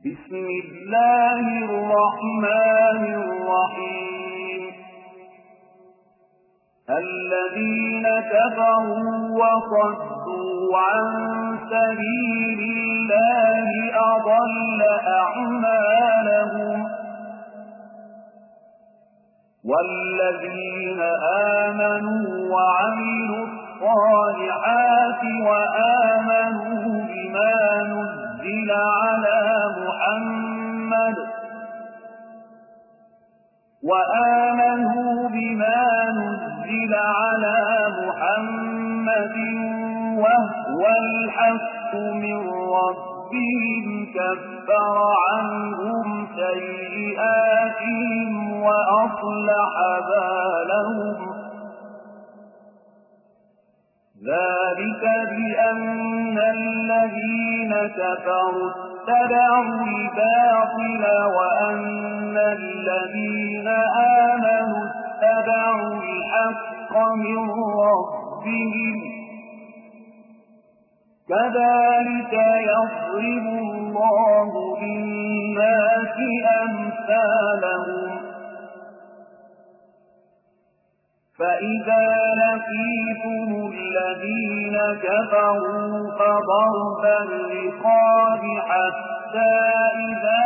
بسم الله الرحمن الرحيم الذين كفروا وصدوا عن سبيل الله أضل أعمالهم والذين آمنوا وعملوا الصالحات وآمنوا بما نزل على محمد وهو الحق من ربهم كفر عنهم سيئاتهم وأصلح بالهم ذلك بأن الذين كفروا اتبعوا الباطل وأن الذين آمنوا اتبعوا الحق من ربهم كذلك يضرب الله للناس أمثالهم فإذا لقيتم الذين كفروا فضرب الرقاب حتى إذا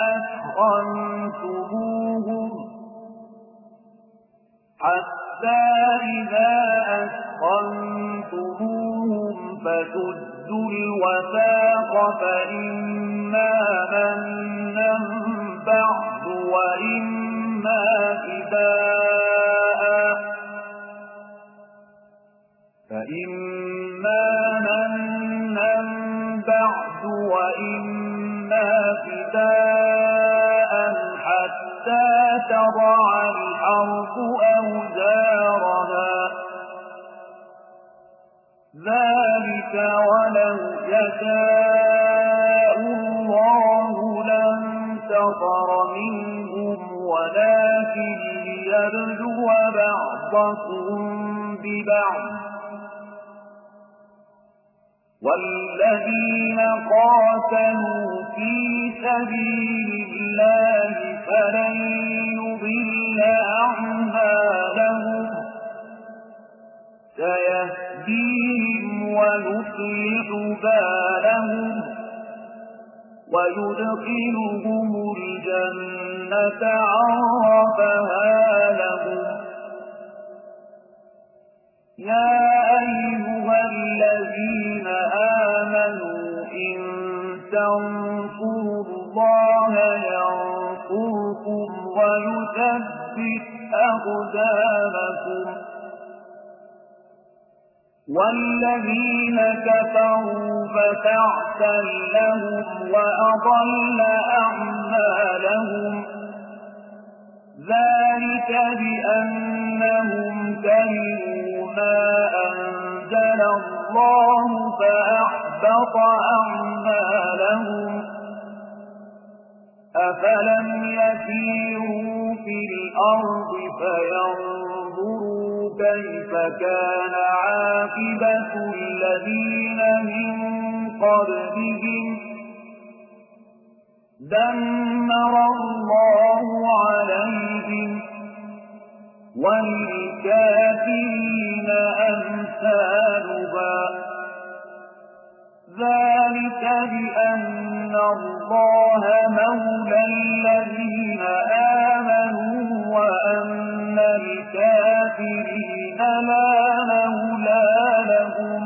أثخنتموهم فسدوا الوثاق فإما منا بعد وإما فداء حتى تضع الحرب أوزارها ذلك ولو يشاء الله لانتصر منهم ولكن ليبلو بعضكم ببعض والذين قاتلوا في سبيل الله فلن يضل أعمالهم سيهديهم ويصلح بالهم ويدخلهم الجنة عرفها لهم يا أيها الذين آمنوا إن تنصروا الله ينصركم ويثبت أقدامكم والذين كفروا فتعسا لهم وأضل أعمالهم ذلك بأنهم كرهوا ما أنزل الله فأحبط أعمالهم أفلم يسيروا في الأرض فينظروا كيف كان عاقبة الذين من قبلهم دمر الله عليهم وللكافرين أمثالها ذلك بأن الله مولى الذين آمنوا وأن الكافرين لا مولى لهم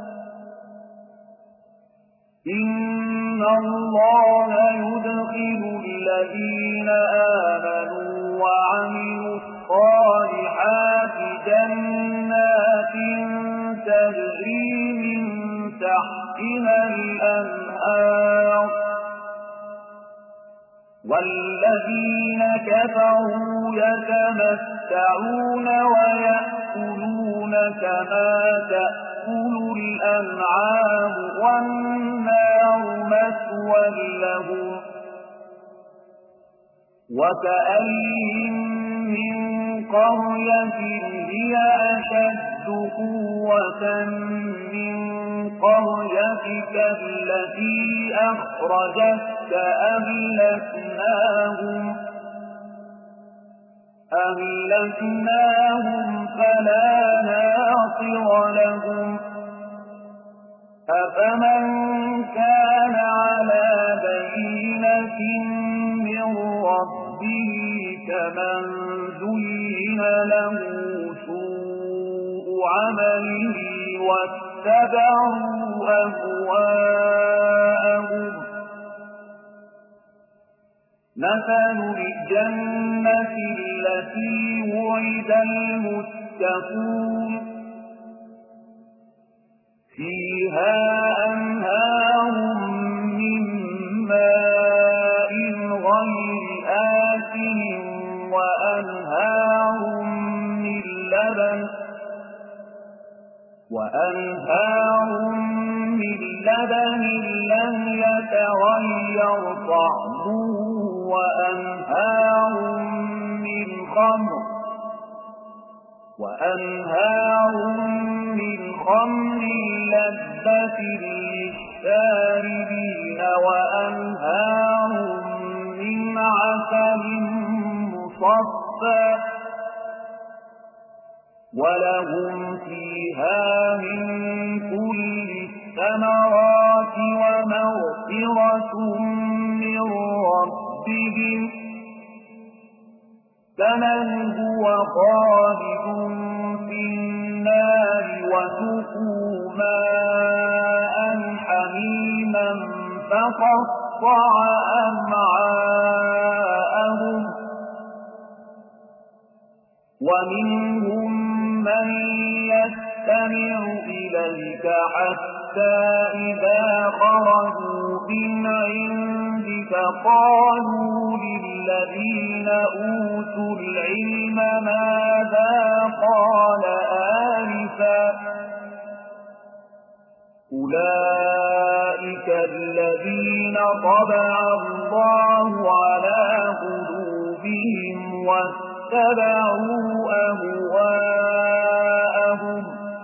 إن الله يدخل الذين آمنوا وعملوا الصالحات جنات تجري من تحتها الأنهار والذين كفروا يتمتعون ويأكلون كما تأكل الأنعام والنار مثوى لهم وكأين من قرية هي أشد قوة من قريتك التي أخرجتك أهلكناهم فلا ناصر لهم أفمن كان على بينة من ربه كمن زين له سوء عمله واتبعوا أهواءهم مثل الجنة التي وعد المتقون فيها أنهار من ماء غير آسن وأنهار من لبن لم يتغير طعمه وأنهار من خمر لذة للشاربين وأنهار من عسل مصفى ولهم فيها من كل الثمرات ومغفرة من ربهم كمن هو خالد في النار وسقوا ماء حميما فقطع أمعاءهم ومنهم من يستمع إليك حتى إذا خرجوا من عندك قالوا للذين أوتوا العلم ماذا قال آنفا أولئك الذين طبع الله على قلوبهم واتبعوا أهواءهم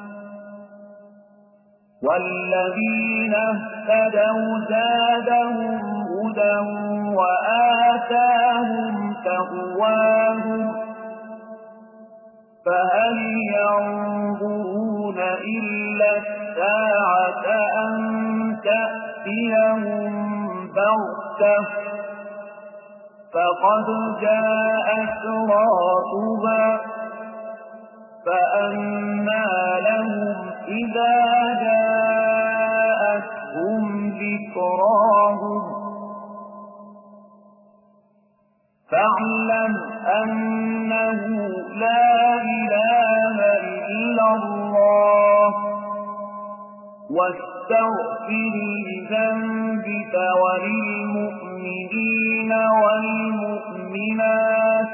والذين اهتدوا زادهم هدى وآتاهم تقواهم فهل ينظرون إلا الساعة أن تأتيهم بغتة فقد جاء أشراطها فأنى لهم إذا جاءتهم ذكراهم فاعلم أنه لا إله إلا الله واستغفر لذنبك وللمؤمنين والمؤمنات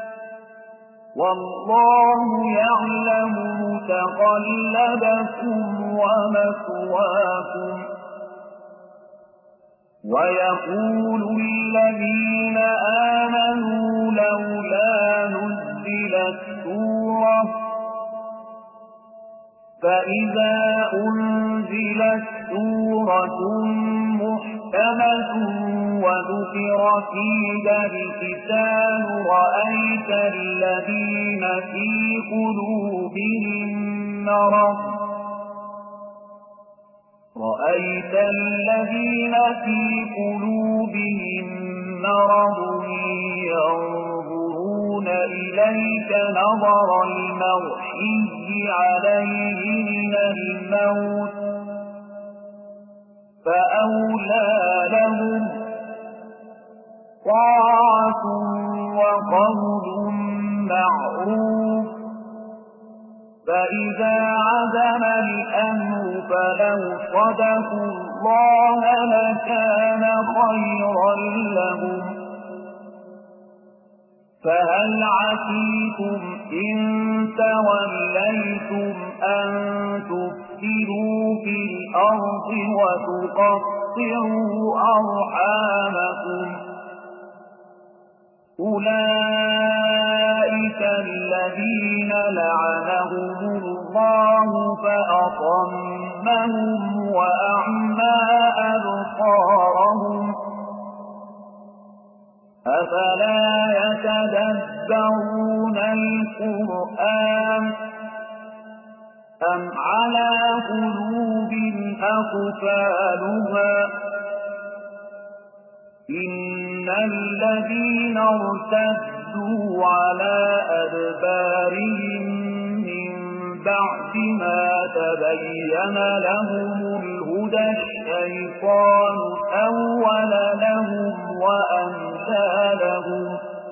والله يعلم متقلبكم ومثواكم ويقول الذين آمنوا لولا نزلت سورة فإذا أنزلت سورة محكمة وذكر فيها القتال رأيت الذين في قلوبهم مرض ينظرون إليك نظر المغشي عليه من الموت فأولى لهم طاعة وقول معروف فإذا عزم الأمر فلو صدقوا الله لكان خيرا لهم فهل عسيتم إن توليتم أن تفسدوا في الأرض وتقطعوا أرحامكم أولئك الذين لعنهم الله فأصمهم وأعمى أبصارهم أفلا يتدبرون القرآن أم على قلوب أقفالها إن الذين ارتدوا على أدبارهم من بعد ما تبين لهم الهدى الشيطان أول لهم وأمثى لهم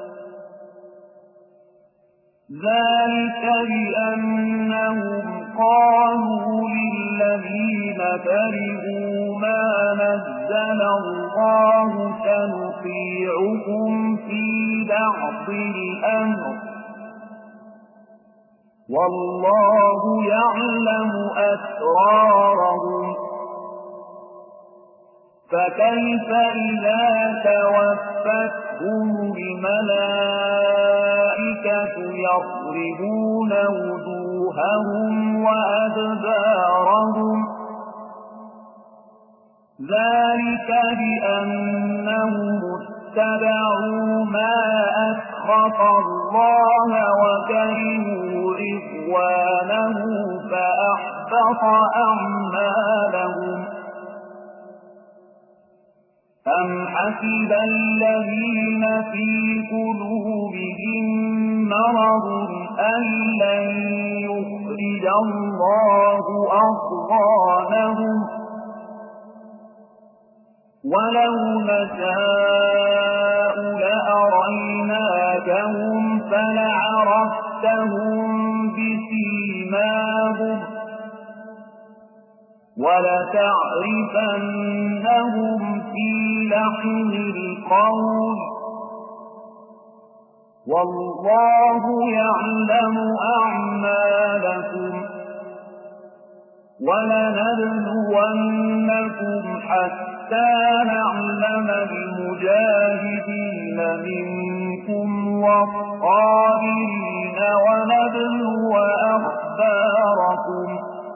ذلك بأنهم قالوا للذين كرهوا ما نزل الله سنطيعكم في بعض الأمر والله يعلم أسرارهم فكيف إذا توفتهم الملائكة يضربون وجوههم وأدبارهم ذلك بأنهم اتبعوا ما أسخط الله وكرهوا رضوانه فأحبط أعمالهم أم حسب الذين في قلوبهم مرض أن لن يخرج الله أضغانهم ولو نشاء لأريناكهم فلعرفتهم بسيماهم ولتعرفنهم في لحن القول والله يعلم أعمالكم ولنبلونكم حتى نعلم المجاهدين منكم والصابرين ونبلو أخباركم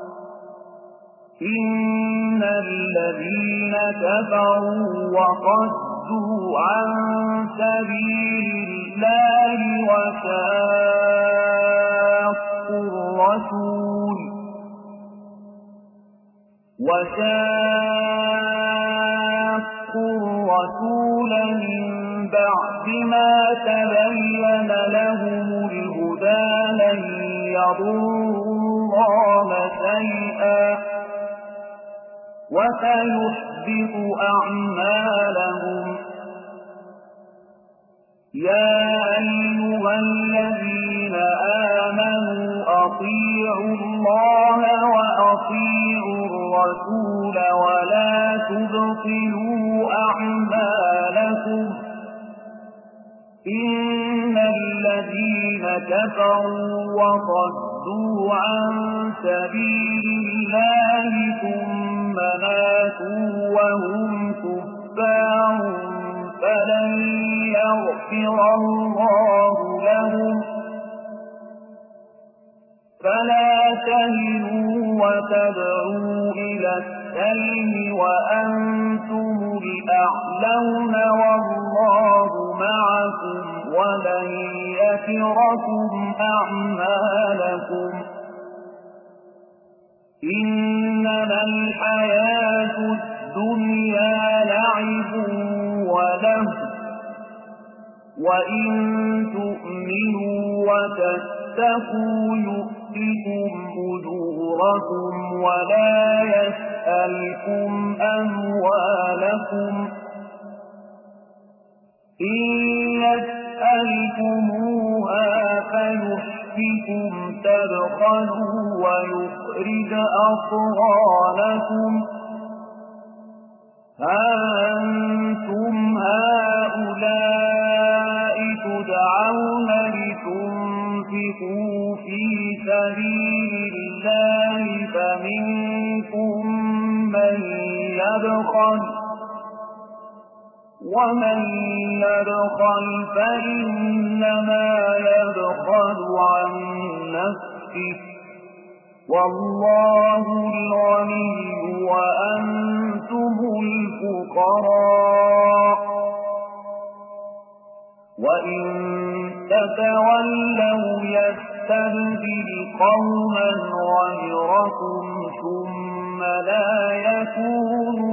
إن الذين كفروا وصدوا عن سبيل الله وشاقوا الرسول من بعد ما تبين لهم الهدى لن يضروا الله شيئا وسيحبط أعمالهم يا أيها الذين آمنوا أطيعوا الله وأطيعوا الرسول ولا تبطلوا أعمالكم إن الذين كفروا وصدوا عن سبيل الله ثم ماتوا وهم كفار فلن يغفر الله لهم فلا تهنوا وتدعوا إلى السلم وأنتم الأعلون والله معكم ولن يتركم أعمالكم إنما الحياة الدنيا لعب وله وإن تؤمنوا وتتقوا يؤتكم أجوركم ولا يسألكم أموالكم إن يسألكموها فيحفكم تبخلوا ويخرج أضغانكم ها أنتم هؤلاء تدعون لتنفقوا في سبيل الله فمنكم من يبخل ومن يبخل فإنما يبخل عن نفسه والله الغني وأنتم الفقراء وإن تتولوا يستبدل قوما غيركم ثم لا يكونوا